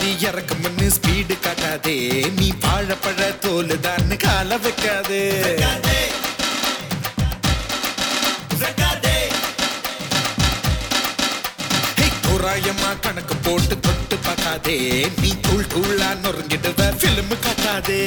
ஏறி இறக்கும்னு ஸ்பீடு காட்டாதே, நீ வாழைப்பழ தோலுதான்னு கால வைக்காதே. தோராயமா கணக்கு போட்டு தொட்டு பார்க்காதே, நீ தூள் தூளா நொறுங்கிடுவ பிலிம் காட்டாதே.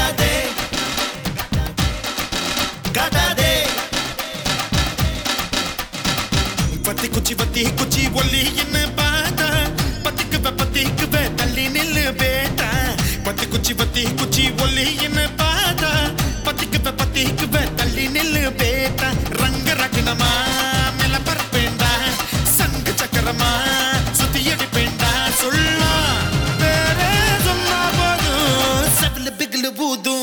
பத்தி குச்சி ஒல்லி என்ன பாத்தா, பத்திக்குவ தள்ளி நில்லு பேட்டா. பத்தி குச்சி ஒல்லி என்ன பாத்தா, பத்திக்குவ தள்ளி நில்லு பேட்டா. ரங்க ரகணமா மேல பரப்பேண்டா, சங்கு சக்கரமா சுத்தி அடிப்பேண்டா. சொல்லா வேற சொன்னா போதும், செவில பிகிலு பூதும்.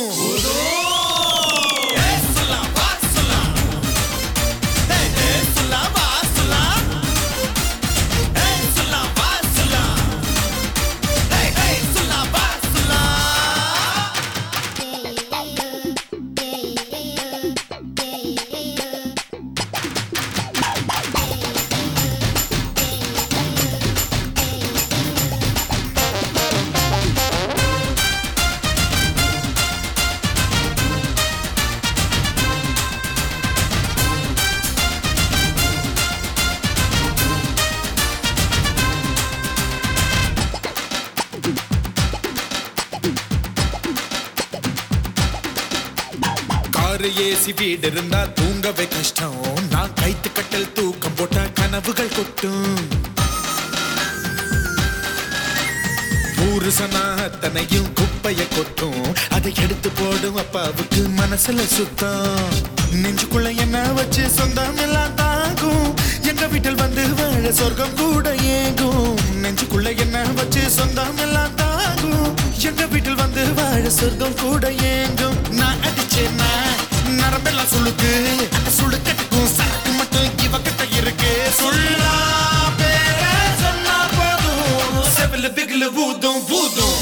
ஏசி வீடு இருந்தா தூங்கவே கஷ்டம், நான் கைத்து கட்டல் தூக்கம் போட்ட கனவுகள் கொட்டும். ஊரு சனா அத்தனையும் குப்பைய கொட்டும், அதை எடுத்து போடும் அப்பாவுக்கு மனசுல சுத்தம். நெஞ்சுக்குள்ள என்ன வச்சு சொந்தம் எல்லாம் தாங்கும், எங்க வீட்டில் வந்து வாழ சொர்க்கம் கூட ஏங்கும். நெஞ்சுக்குள்ள என்ன வச்சு சொந்தம் எல்லாம் தாங்கும், எங்க வீட்டில் வந்து வாழ சொர்க்கம் கூட ஏங்கும். நான் அடிச்சேன்னா நரம்பெல்லாம் சுளுக்கு, அந்த சுளுக்கட்டுக்கும் சரக்கு மட்டும் இவகிட்ட இருக்கு. சொல்லா பேர சொன்னா போதும், செவில பிகிலு பூதும் பூதும்.